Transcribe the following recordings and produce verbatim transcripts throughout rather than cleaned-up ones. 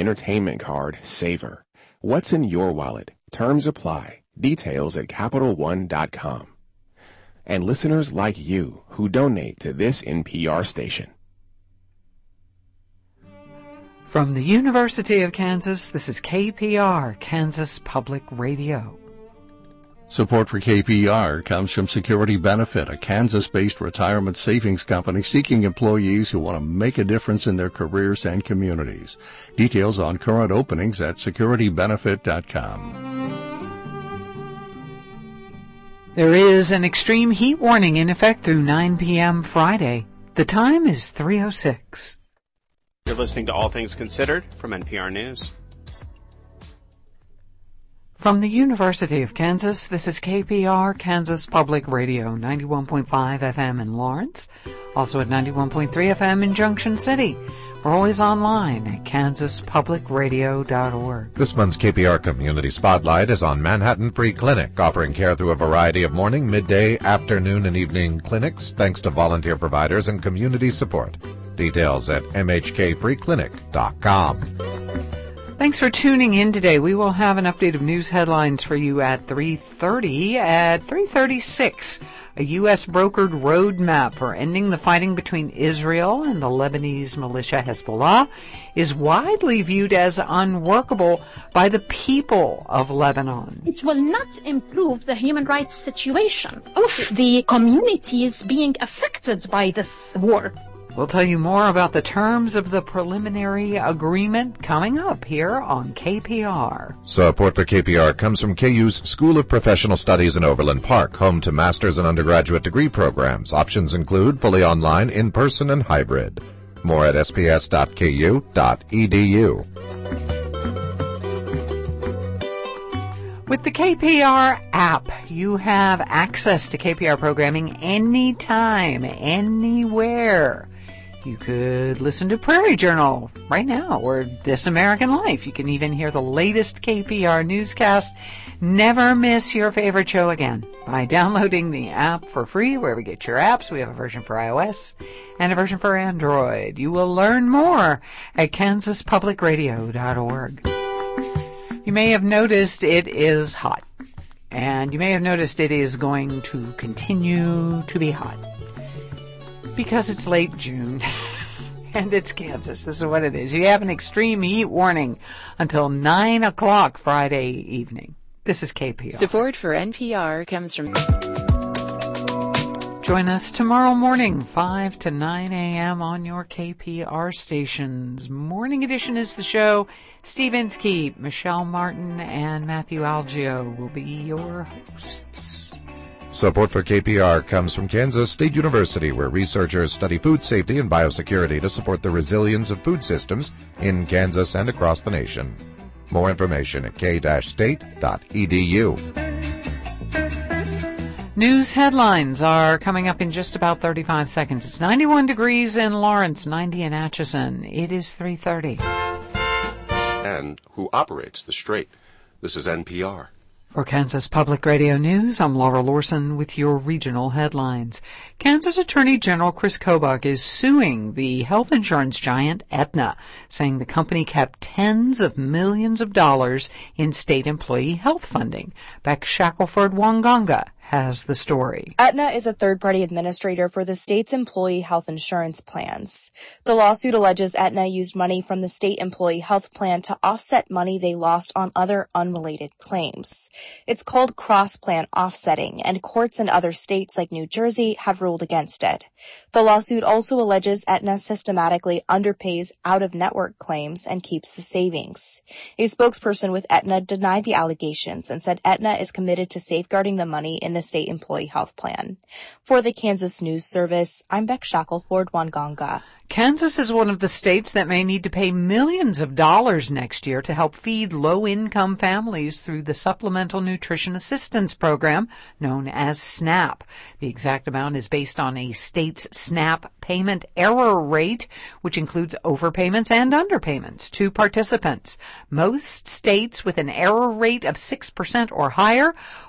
entertainment card, Savor. What's in your wallet? Terms apply. Details at Capital One dot com. And listeners like you who donate to this N P R station. From the University of Kansas, this is K P R, Kansas Public Radio. Support for K P R comes from Security Benefit, a Kansas-based retirement savings company seeking employees who want to make a difference in their careers and communities. Details on current openings at security benefit dot com. There is an extreme heat warning in effect through nine p.m. Friday. The time is three oh six. You're listening to All Things Considered from N P R News. From the University of Kansas, this is K P R, Kansas Public Radio, ninety-one point five F M in Lawrence, also at ninety-one point three F M in Junction City. We're always online at kansas public radio dot org. This month's K P R Community Spotlight is on Manhattan Free Clinic, offering care through a variety of morning, midday, afternoon, and evening clinics, thanks to volunteer providers and community support. Details at m h k free clinic dot com. Thanks for tuning in today. We will have an update of news headlines for you at three thirty. At three thirty-six, a U S brokered roadmap for ending the fighting between Israel and the Lebanese militia Hezbollah is widely viewed as unworkable by the people of Lebanon. It will not improve the human rights situation of the communities being affected by this war. We'll tell you more about the terms of the preliminary agreement coming up here on K P R. Support for K P R comes from K U's School of Professional Studies in Overland Park, home to master's and undergraduate degree programs. Options include fully online, in-person, and hybrid. More at s p s dot k u dot e d u. With the K P R app, you have access to K P R programming anytime, anywhere. You could listen to Prairie Journal right now or This American Life. You can even hear the latest K P R newscast. Never miss your favorite show again by downloading the app for free wherever you get your apps. We have a version for iOS and a version for Android. You will learn more at kansas public radio dot org. You may have noticed it is hot, and you may have noticed it is going to continue to be hot because it's late June and it's Kansas. This is what it is. You have an extreme heat warning until nine o'clock Friday evening. This is K P R. Support for N P R comes from... Join us tomorrow morning, five to nine a.m. on your K P R stations. Morning edition is the show. Steve Inskeep, Michelle Martin, and Matthew Algio will be your hosts. Support for K P R comes from Kansas State University, where researchers study food safety and biosecurity to support the resilience of food systems in Kansas and across the nation. More information at k state dot e d u. News headlines are coming up in just about thirty-five seconds. It's ninety-one degrees in Lawrence, ninety in Atchison. It is three thirty. And who operates the strait. This is N P R. For Kansas Public Radio News, I'm Laura Lorson with your regional headlines. Kansas Attorney General Chris Kobach is suing the health insurance giant Aetna, saying the company kept tens of millions of dollars in state employee health funding. Beck Shackelford-Wanganga has the story. Aetna is a third-party administrator for the state's employee health insurance plans. The lawsuit alleges Aetna used money from the state employee health plan to offset money they lost on other unrelated claims. It's called cross-plan offsetting, and courts in other states like New Jersey have ruled against it. The lawsuit also alleges Aetna systematically underpays out-of-network claims and keeps the savings. A spokesperson with Aetna denied the allegations and said Aetna is committed to safeguarding the money in the state employee health plan. For the Kansas News Service, I'm Beck Shackelford-Wanganga. Kansas is one of the states that may need to pay millions of dollars next year to help feed low-income families through the Supplemental Nutrition Assistance Program, known as SNAP. The exact amount is based on a state's SNAP payment error rate, which includes overpayments and underpayments to participants. Most states with an error rate of six percent or higher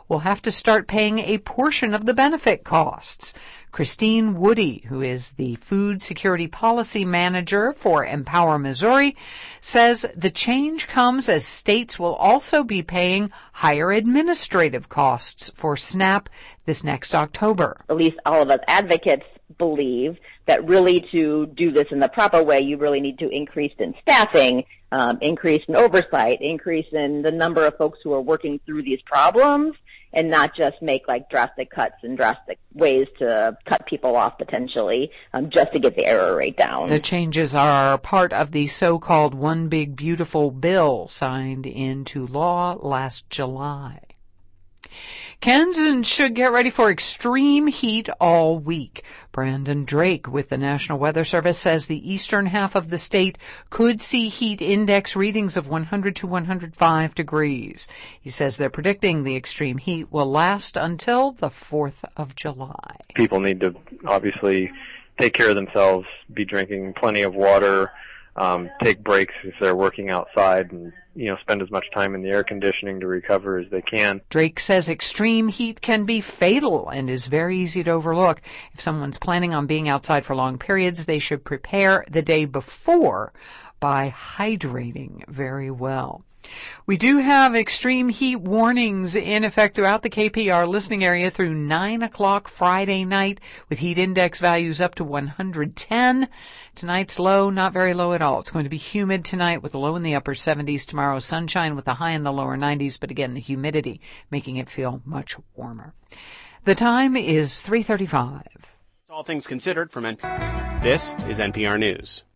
will have to start paying a portion of the benefit costs. Christine Woody, who is the Food Security Policy Manager for Empower Missouri, says the change comes as states will also be paying higher administrative costs for SNAP this next October. At least all of us advocates believe that really to do this in the proper way, you really need to increase in staffing, um, increase in oversight, increase in the number of folks who are working through these problems, and not just make like drastic cuts and drastic ways to cut people off potentially, um, just to get the error rate down. The changes are part of the so-called One Big Beautiful Bill signed into law last July. Kansans should get ready for extreme heat all week. Brandon Drake with the National Weather Service says the eastern half of the state could see heat index readings of one hundred to one hundred five degrees. He says they're predicting the extreme heat will last until the fourth of July. People need to obviously take care of themselves, be drinking plenty of water, um, take breaks if they're working outside, and you know, spend as much time in the air conditioning to recover as they can. Drake says extreme heat can be fatal and is very easy to overlook. If someone's planning on being outside for long periods, they should prepare the day before by hydrating very well. We do have extreme heat warnings in effect throughout the K P R listening area through nine o'clock Friday night, with heat index values up to one hundred ten. Tonight's low, not very low at all. It's going to be humid tonight with a low in the upper seventies. Tomorrow, sunshine with a high in the lower nineties, but again, the humidity making it feel much warmer. The time is three thirty-five. All things considered from N P R. This is N P R News.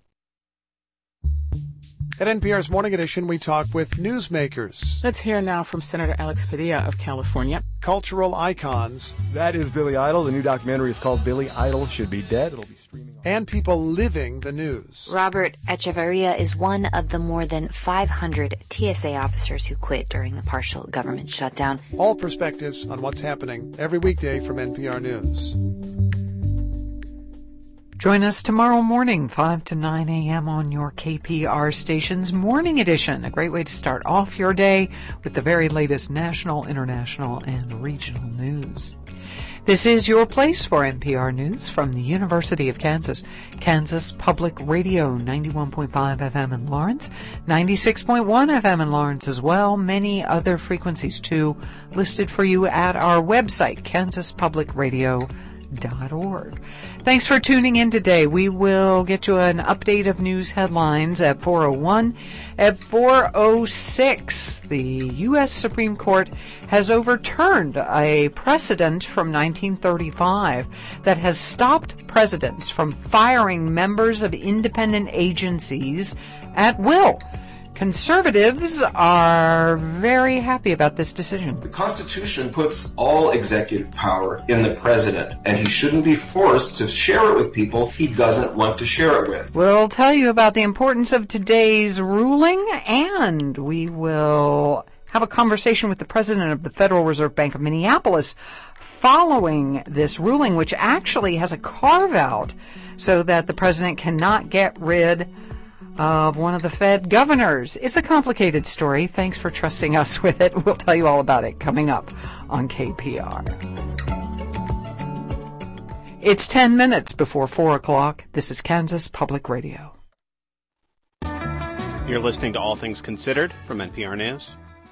At N P R's Morning Edition, we talk with newsmakers. Let's hear now from Senator Alex Padilla of California. Cultural icons. That is Billy Idol. The new documentary is called Billy Idol Should Be Dead. It'll be streaming on. And people living the news. Robert Echeverria is one of the more than five hundred T S A officers who quit during the partial government shutdown. All perspectives on what's happening every weekday from N P R News. Join us tomorrow morning, five to nine a.m. on your K P R station's Morning Edition. A great way to start off your day with the very latest national, international, and regional news. This is your place for N P R News from the University of Kansas. Kansas Public Radio, ninety-one point five F M in Lawrence, ninety-six point one F M in Lawrence as well. Many other frequencies, too, listed for you at our website, kansas public radio dot org. Thanks for tuning in today. We will get you an update of news headlines at four oh one. At four oh six, the U S Supreme Court has overturned a precedent from nineteen thirty-five that has stopped presidents from firing members of independent agencies at will. Conservatives are very happy about this decision. The Constitution puts all executive power in the president, and he shouldn't be forced to share it with people he doesn't want to share it with. We'll tell you about the importance of today's ruling, and we will have a conversation with the president of the Federal Reserve Bank of Minneapolis following this ruling, which actually has a carve-out so that the president cannot get rid of one of the Fed governors. It's a complicated story. Thanks for trusting us with it. We'll tell you all about it coming up on K P R. It's ten minutes before four o'clock. This is Kansas Public Radio. You're listening to All Things Considered from N P R News.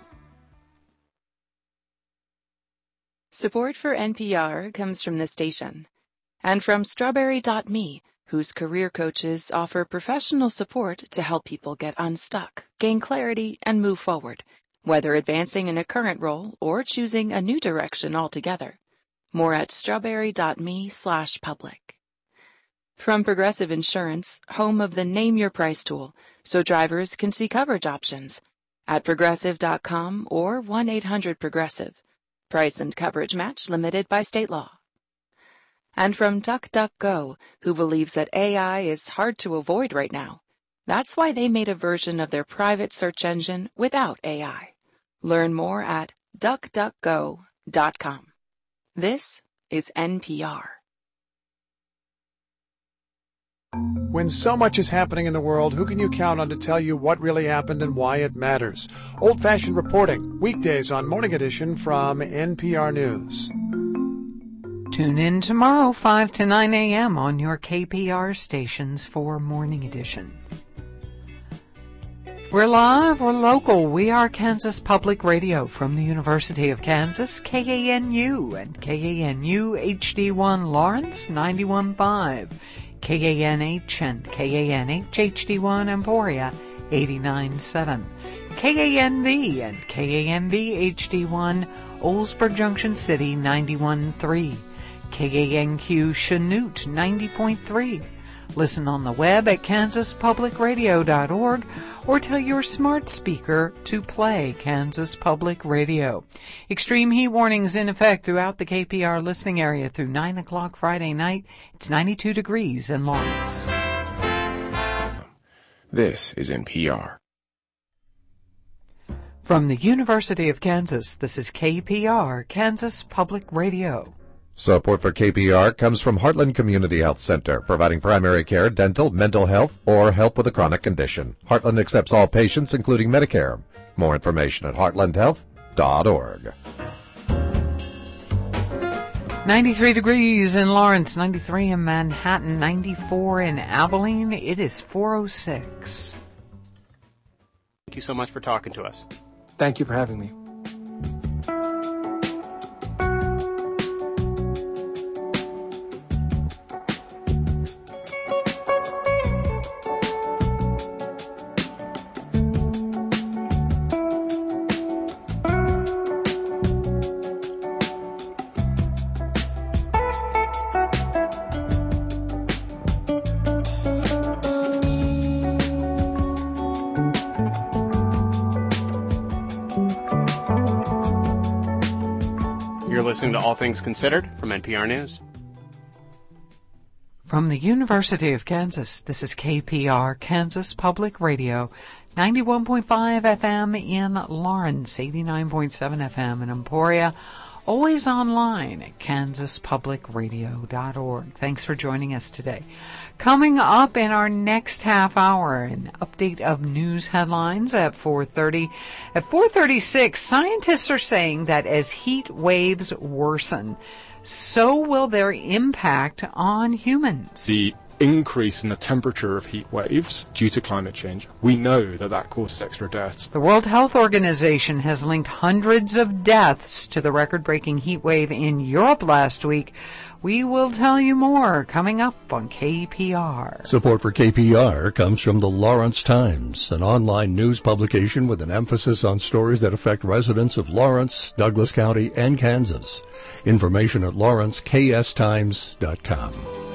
Support for N P R comes from the station and from Strawberry dot me, whose career coaches offer professional support to help people get unstuck, gain clarity, and move forward, whether advancing in a current role or choosing a new direction altogether. More at strawberry dot me slash public. From Progressive Insurance, home of the Name Your Price tool, so drivers can see coverage options at progressive dot com or one eight hundred progressive. Price and coverage match limited by state law. And from DuckDuckGo, who believes that A I is hard to avoid right now. That's why they made a version of their private search engine without A I. Learn more at duck duck go dot com. This is N P R. When so much is happening in the world, who can you count on to tell you what really happened and why it matters? Old-fashioned reporting, weekdays on Morning Edition from N P R News. Tune in tomorrow, five to nine a.m. on your K P R stations for Morning Edition. We're live, we're local. We are Kansas Public Radio from the University of Kansas, K A N U, and K A N U H D one Lawrence, ninety-one point five. K A N H and K A N H H D one Emporia, eighty-nine point seven. K A N V and K A N V H D one Oldsburg Junction City, ninety-one point three. K A N Q Chanute, ninety point three. Listen on the web at kansas public radio dot org or tell your smart speaker to play Kansas Public Radio. Extreme heat warnings in effect throughout the K P R listening area through nine o'clock Friday night. It's ninety-two degrees in Lawrence. This is N P R. From the University of Kansas, this is K P R, Kansas Public Radio. Support for K P R comes from Heartland Community Health Center, providing primary care, dental, mental health, or help with a chronic condition. Heartland accepts all patients, including Medicare. More information at heartland health dot org. ninety-three degrees in Lawrence, ninety-three in Manhattan, ninety-four in Abilene. It is four oh six. Thank you so much for talking to us. Thank you for having me. Listening to All Things Considered from N P R News. From the University of Kansas, this is K P R, Kansas Public Radio, ninety-one point five F M in Lawrence, eighty-nine point seven F M in Emporia, always online at kansas public radio dot org. Thanks for joining us today. Coming up in our next half hour, an update of news headlines at four thirty. At four thirty-six, scientists are saying that as heat waves worsen, so will their impact on humans. The increase in the temperature of heat waves due to climate change, we know that that causes extra deaths. The World Health Organization has linked hundreds of deaths to the record-breaking heat wave in Europe last week. We will tell you more coming up on K P R. Support for K P R comes from the Lawrence Times, an online news publication with an emphasis on stories that affect residents of Lawrence, Douglas County, and Kansas. Information at lawrence k s times dot com.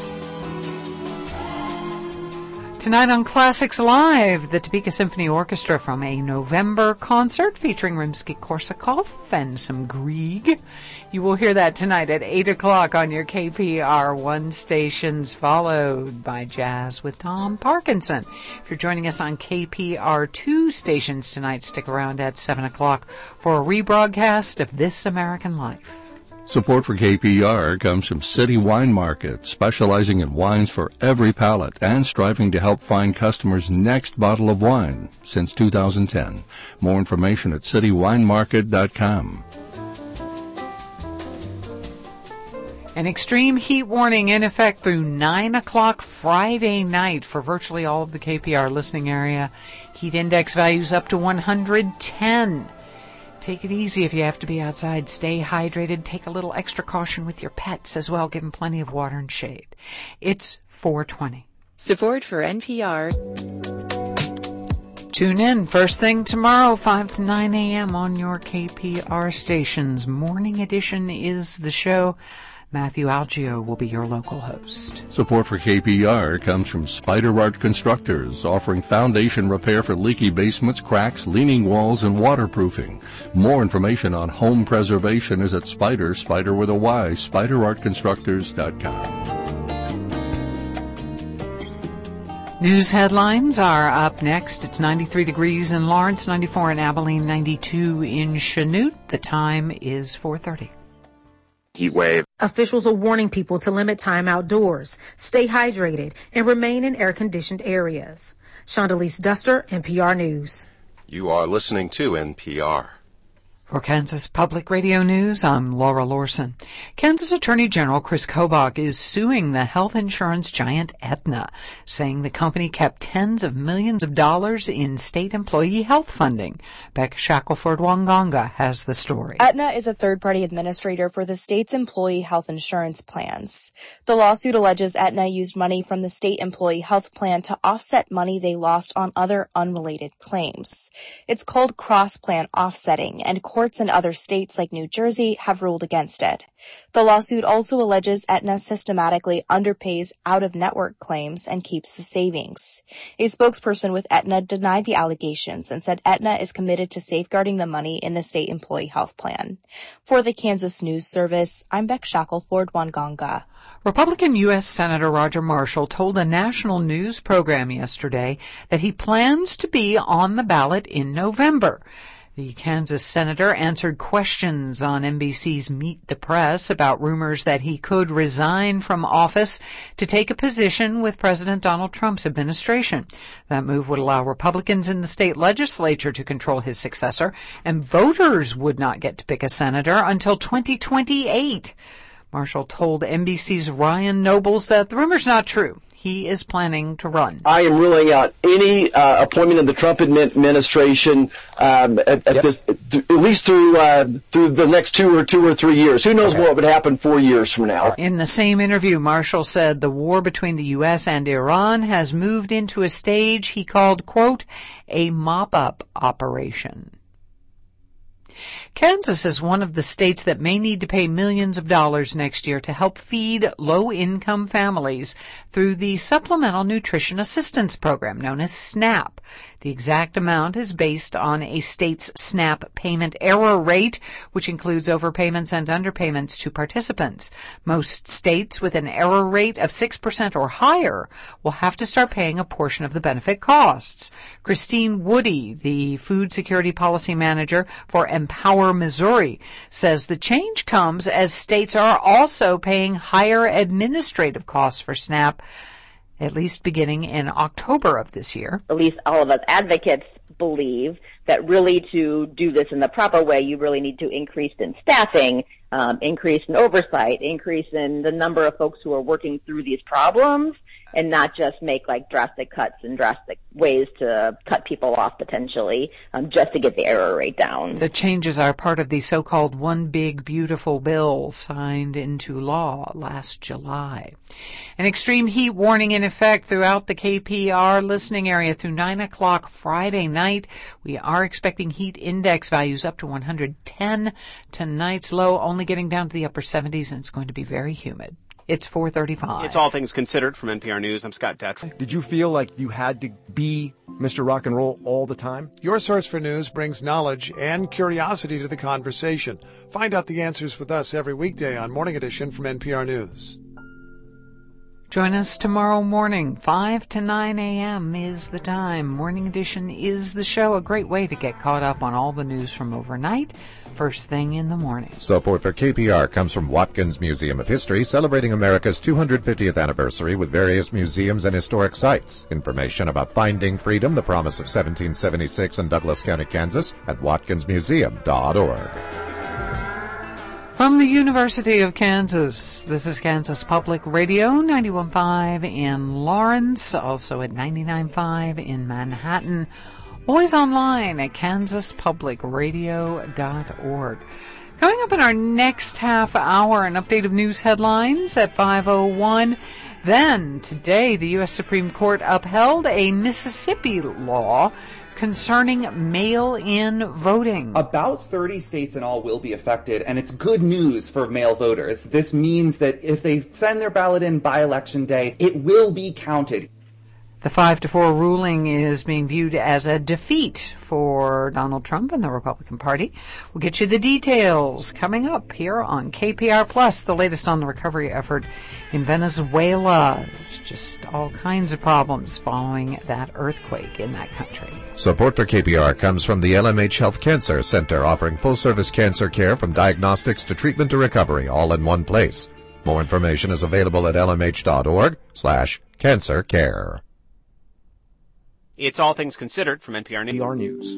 Tonight on Classics Live, the Topeka Symphony Orchestra from a November concert featuring Rimsky-Korsakov and some Grieg. You will hear that tonight at eight o'clock on your K P R one stations, followed by Jazz with Tom Parkinson. If you're joining us on K P R two stations tonight, stick around at seven o'clock for a rebroadcast of This American Life. Support for K P R comes from City Wine Market, specializing in wines for every palate and striving to help find customers' next bottle of wine since two thousand ten. More information at city wine market dot com. An extreme heat warning in effect through nine o'clock Friday night for virtually all of the K P R listening area. Heat index values up to one hundred ten. Take it easy if you have to be outside. Stay hydrated. Take a little extra caution with your pets as well. Give them plenty of water and shade. It's four twenty. Support for N P R. Tune in first thing tomorrow, five to nine a.m. on your K P R stations. Morning Edition is the show. Matthew Algio will be your local host. Support for K P R comes from Spider Art Constructors, offering foundation repair for leaky basements, cracks, leaning walls, and waterproofing. More information on home preservation is at Spider, Spider with a Y, spider art constructors dot com. News headlines are up next. It's ninety-three degrees in Lawrence, ninety-four in Abilene, ninety-two in Chanute. The time is four thirty. heat wave. Officials are warning people to limit time outdoors, stay hydrated, and remain in air-conditioned areas. Shondalise Duster, N P R News. You are listening to N P R. For Kansas Public Radio News, I'm Laura Lorson. Kansas Attorney General Chris Kobach is suing the health insurance giant Aetna, saying the company kept tens of millions of dollars in state employee health funding. Beck Shackelford-Wanganga has the story. Aetna is a third-party administrator for the state's employee health insurance plans. The lawsuit alleges Aetna used money from the state employee health plan to offset money they lost on other unrelated claims. It's called cross-plan offsetting, and courts in other states like New Jersey have ruled against it. The lawsuit also alleges Aetna systematically underpays out-of-network claims and keeps the savings. A spokesperson with Aetna denied the allegations and said Aetna is committed to safeguarding the money in the state employee health plan. For the Kansas News Service, I'm Beck Shackelford-Wanganga. Republican U S Senator Roger Marshall told a national news program yesterday that he plans to be on the ballot in November. The Kansas senator answered questions on N B C's Meet the Press about rumors that he could resign from office to take a position with President Donald Trump's administration. That move would allow Republicans in the state legislature to control his successor, and voters would not get to pick a senator until twenty twenty-eight. Marshall told N B C's Ryan Nobles that the rumor's not true. He is planning to run. I am ruling out any uh, appointment in the Trump administration um, at, at yep. this, at least through uh, through the next two or two or three years. Who knows okay. what would happen four years from now? In the same interview, Marshall said the war between the U S and Iran has moved into a stage he called, quote, a mop-up operation. Kansas is one of the states that may need to pay millions of dollars next year to help feed low-income families through the Supplemental Nutrition Assistance Program, known as SNAP. The exact amount is based on a state's SNAP payment error rate, which includes overpayments and underpayments to participants. Most states with an error rate of six percent or higher will have to start paying a portion of the benefit costs. Christine Woody, the Food Security Policy Manager for Empower Missouri, says the change comes as states are also paying higher administrative costs for SNAP, at least beginning in October of this year. At least all of us advocates believe that really to do this in the proper way, you really need to increase in staffing, um, increase in oversight, increase in the number of folks who are working through these problems, and not just make like drastic cuts and drastic ways to cut people off potentially, um, just to get the error rate down. The changes are part of the so-called One Big Beautiful Bill signed into law last July. An extreme heat warning in effect throughout the K P R listening area through nine o'clock Friday night. We are expecting heat index values up to one hundred ten. Tonight's low only getting down to the upper seventies, and it's going to be very humid. It's four thirty-five. It's All Things Considered from N P R News. I'm Scott Detrow. Did you feel like you had to be Mister Rock and Roll all the time? Your source for news brings knowledge and curiosity to the conversation. Find out the answers with us every weekday on Morning Edition from N P R News. Join us tomorrow morning. five to nine a.m. is the time. Morning Edition is the show. A great way to get caught up on all the news from overnight, first thing in the morning. Support for K P R comes from Watkins Museum of History, celebrating America's two hundred fiftieth anniversary with various museums and historic sites. Information about Finding Freedom, the Promise of seventeen seventy-six in Douglas County, Kansas, at watkins museum dot org. From the University of Kansas, this is Kansas Public Radio, ninety-one point five in Lawrence, also at ninety-nine point five in Manhattan. Always online at kansas public radio dot org. Coming up in our next half hour, an update of news headlines at five oh one. Then, today, the U S Supreme Court upheld a Mississippi law concerning mail-in voting. About thirty states in all will be affected, and it's good news for mail voters. This means that if they send their ballot in by Election Day, it will be counted. The five to four ruling is being viewed as a defeat for Donald Trump and the Republican Party. We'll get you the details coming up here on K P R Plus, the latest on the recovery effort in Venezuela. There's just all kinds of problems following that earthquake in that country. Support for K P R comes from the L M H Health Cancer Center, offering full-service cancer care from diagnostics to treatment to recovery, all in one place. More information is available at lmh.org slash cancer care. It's All Things Considered from N P R News. N P R News.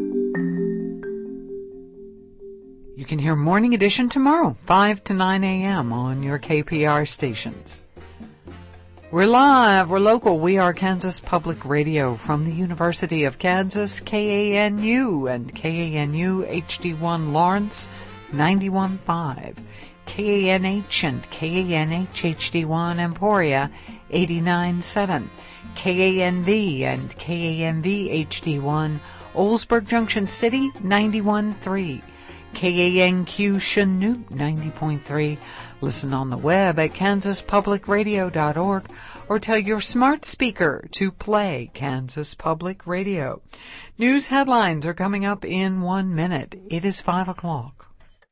You can hear Morning Edition tomorrow, five to nine a.m. on your K P R stations. We're live, we're local, we are Kansas Public Radio from the University of Kansas, K A N U and K A N U H D one Lawrence, ninety-one point five. K A N H and K A N H H D one Emporia, eighty-nine point seven. K A N V and K A N V H D one Oldsburg Junction City, ninety-one point three. K A N Q Chanute, ninety point three. Listen on the web at kansas public radio dot org or tell your smart speaker to play Kansas Public Radio. News headlines are coming up in one minute. It is five o'clock.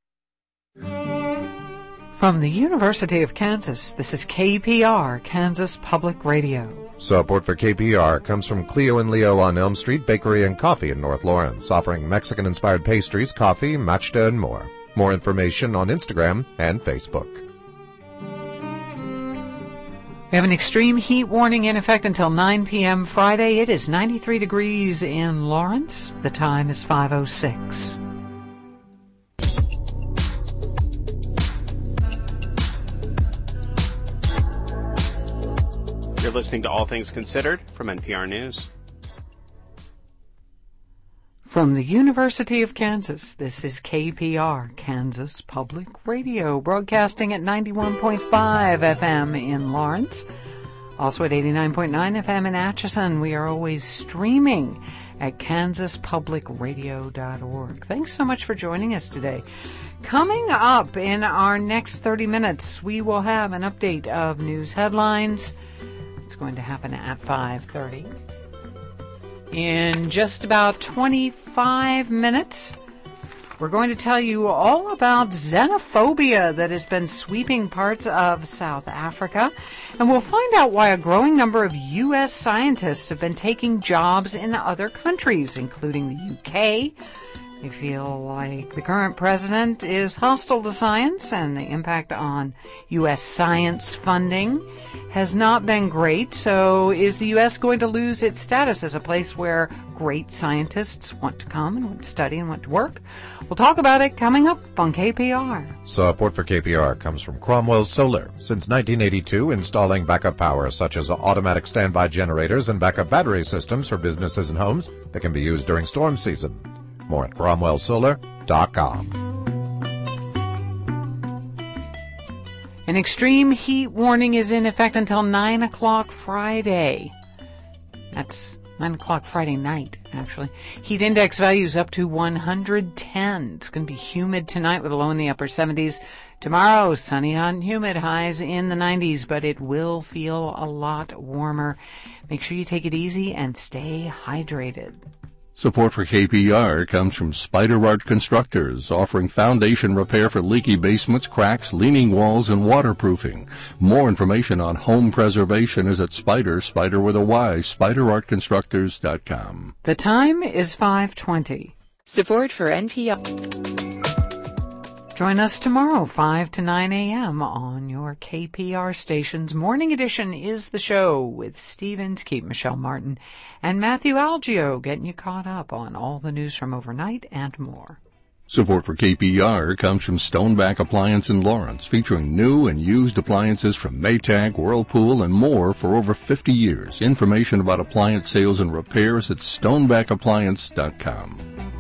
From the University of Kansas, this is K P R, Kansas Public Radio. Support for K P R comes from Cleo and Leo on Elm Street Bakery and Coffee in North Lawrence, offering Mexican-inspired pastries, coffee, matcha, and more. More information on Instagram and Facebook. We have an extreme heat warning in effect until nine p.m. Friday. It is ninety-three degrees in Lawrence. The time is five oh six. You're listening to All Things Considered from N P R News. From the University of Kansas, this is K P R, Kansas Public Radio, broadcasting at ninety-one point five F M in Lawrence, also at eighty-nine point nine F M in Atchison. We are always streaming at kansas public radio dot org. Thanks so much for joining us today. Coming up in our next thirty minutes, we will have an update of news headlines. It's going to happen at five thirty. In just about twenty-five minutes, we're going to tell you all about xenophobia that has been sweeping parts of South Africa, and we'll find out why a growing number of U S scientists have been taking jobs in other countries, including the U K. They feel like the current president is hostile to science, and the impact on U S science funding has not been great. So is the U S going to lose its status as a place where great scientists want to come and want to study and want to work? We'll talk about it coming up on K P R. Support for K P R comes from Cromwell Solar. Since nineteen eighty-two, installing backup power such as automatic standby generators and backup battery systems for businesses and homes that can be used during storm season. More at cromwell solar dot com. An extreme heat warning is in effect until nine o'clock Friday. That's nine o'clock Friday night, actually. Heat index values up to one hundred ten. It's going to be humid tonight with a low in the upper seventies. Tomorrow, sunny, hot, and humid, highs in the nineties, but it will feel a lot warmer. Make sure you take it easy and stay hydrated. Support for K P R comes from Spider Art Constructors, offering foundation repair for leaky basements, cracks, leaning walls, and waterproofing. More information on home preservation is at Spider, Spider with a Y, spider art constructors dot com. The time is five twenty. Support for N P R. Join us tomorrow, five to nine a.m. on your K P R stations. Morning Edition is the show with Steve Inskeep, Michelle Martin, and Matthew Algio, getting you caught up on all the news from overnight and more. Support for K P R comes from Stoneback Appliance in Lawrence, featuring new and used appliances from Maytag, Whirlpool, and more for over fifty years. Information about appliance sales and repairs at stoneback appliance dot com.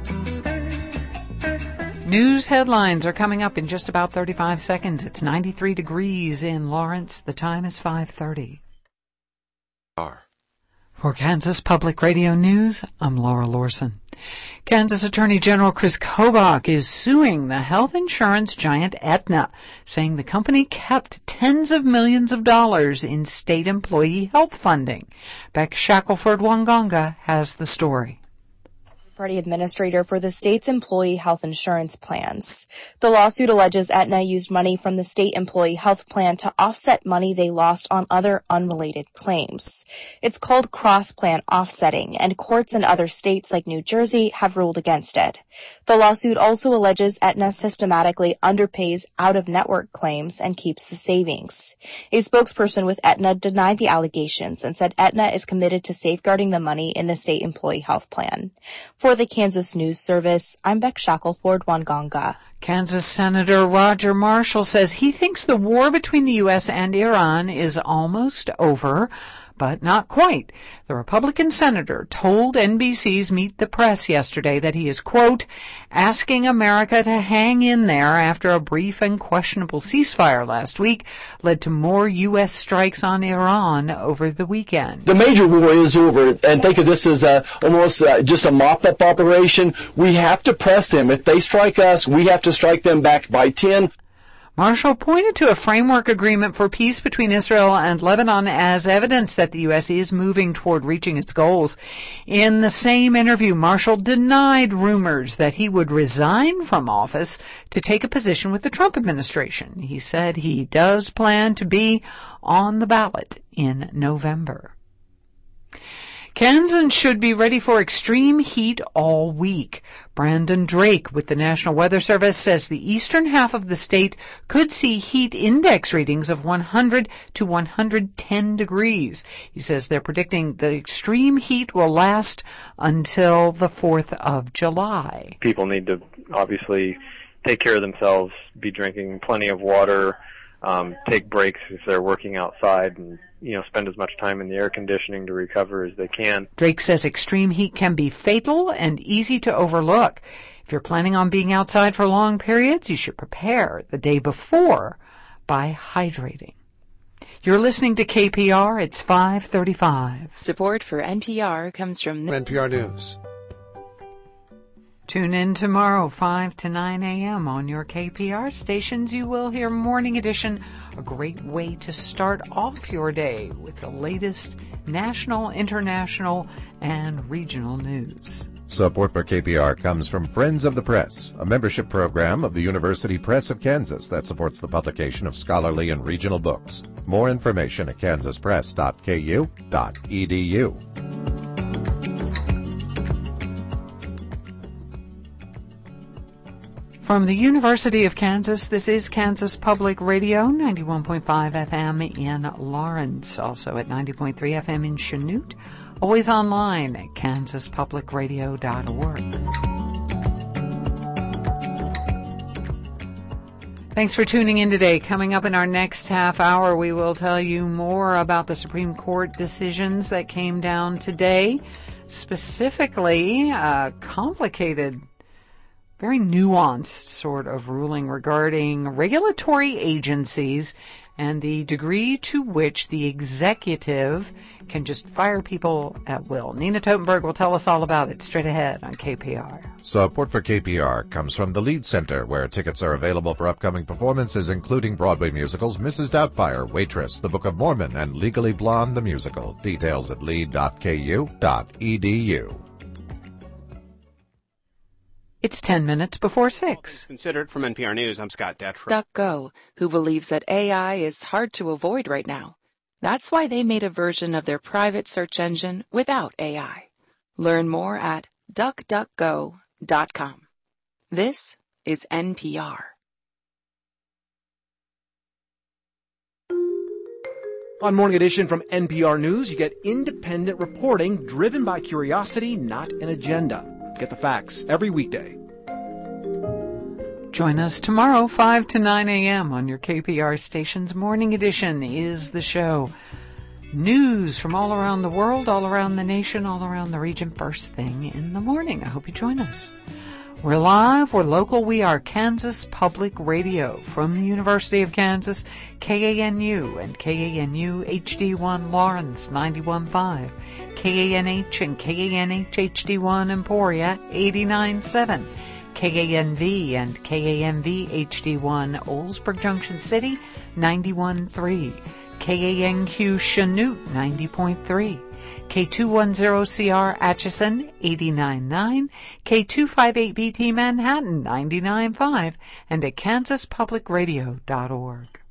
News headlines are coming up in just about thirty-five seconds. It's ninety-three degrees in Lawrence. The time is five thirty. R. For Kansas Public Radio News, I'm Laura Lorson. Kansas Attorney General Chris Kobach is suing the health insurance giant Aetna, saying the company kept tens of millions of dollars in state employee health funding. Beck Shackelford-Wangonga has the story. Party administrator for the state's employee health insurance plans. The lawsuit alleges Aetna used money from the state employee health plan to offset money they lost on other unrelated claims. It's called cross-plan offsetting, and courts in other states like New Jersey have ruled against it. The lawsuit also alleges Aetna systematically underpays out-of-network claims and keeps the savings. A spokesperson with Aetna denied the allegations and said Aetna is committed to safeguarding the money in the state employee health plan. For the Kansas News Service, I'm Beck Shackelford-Wangonga. Kansas Senator Roger Marshall says he thinks the war between the U S and Iran is almost over, but not quite. The Republican senator told N B C's Meet the Press yesterday that he is, quote, asking America to hang in there after a brief and questionable ceasefire last week led to more U S strikes on Iran over the weekend. The major war is over, and think of this as a, almost uh, just a mop-up operation. We have to press them. If they strike us, we have to strike them back by ten. Marshall pointed to a framework agreement for peace between Israel and Lebanon as evidence that the U S is moving toward reaching its goals. In the same interview, Marshall denied rumors that he would resign from office to take a position with the Trump administration. He said he does plan to be on the ballot in November. Kansans should be ready for extreme heat all week. Brandon Drake with the National Weather Service says the eastern half of the state could see heat index readings of one hundred to one hundred ten degrees. He says they're predicting the extreme heat will last until the fourth of July. People need to obviously take care of themselves, be drinking plenty of water, um, take breaks if they're working outside, and you know, spend as much time in the air conditioning to recover as they can. Drake says extreme heat can be fatal and easy to overlook. If you're planning on being outside for long periods, you should prepare the day before by hydrating. You're listening to K P R. It's five thirty-five. Support for N P R comes from N P R News. Tune in tomorrow, five to nine a.m. on your K P R stations. You will hear Morning Edition, a great way to start off your day with the latest national, international, and regional news. Support for K P R comes from Friends of the Press, a membership program of the University Press of Kansas that supports the publication of scholarly and regional books. More information at kansas press dot k u dot e d u. From the University of Kansas, this is Kansas Public Radio, ninety-one point five F M in Lawrence, also at ninety point three F M in Chanute, always online at kansas public radio dot org. Thanks for tuning in today. Coming up in our next half hour, we will tell you more about the Supreme Court decisions that came down today, specifically a complicated, very nuanced sort of ruling regarding regulatory agencies and the degree to which the executive can just fire people at will. Nina Totenberg will tell us all about it straight ahead on K P R. Support for K P R comes from the Lead Center, where tickets are available for upcoming performances including Broadway musicals Missus Doubtfire, Waitress, The Book of Mormon, and Legally Blonde the Musical. Details at lead dot k u dot e d u. It's ten minutes before six. Considered from N P R News, I'm Scott Detrow. DuckGo, who believes that A I is hard to avoid right now. That's why they made a version of their private search engine without A I. Learn more at duck duck go dot com. This is N P R. On Morning Edition from N P R News, you get independent reporting driven by curiosity, not an agenda. Get the facts every weekday. Join us tomorrow, five to nine a.m. on your K P R station's Morning Edition is the show. News from all around the world, all around the nation, all around the region, first thing in the morning. I hope you join us. We're live, we're local, we are Kansas Public Radio from the University of Kansas, K A N U and K A N U H D one Lawrence ninety-one point five, K A N H and K A N H H D one Emporia eighty-nine point seven, K A N V and K A N V H D one Oldsburg Junction City ninety-one point three, K A N Q Chanute ninety point three, K two ten C R Atchison eighty-nine point nine, K two fifty-eight B T Manhattan ninety-nine point five, and at kansas public radio dot org.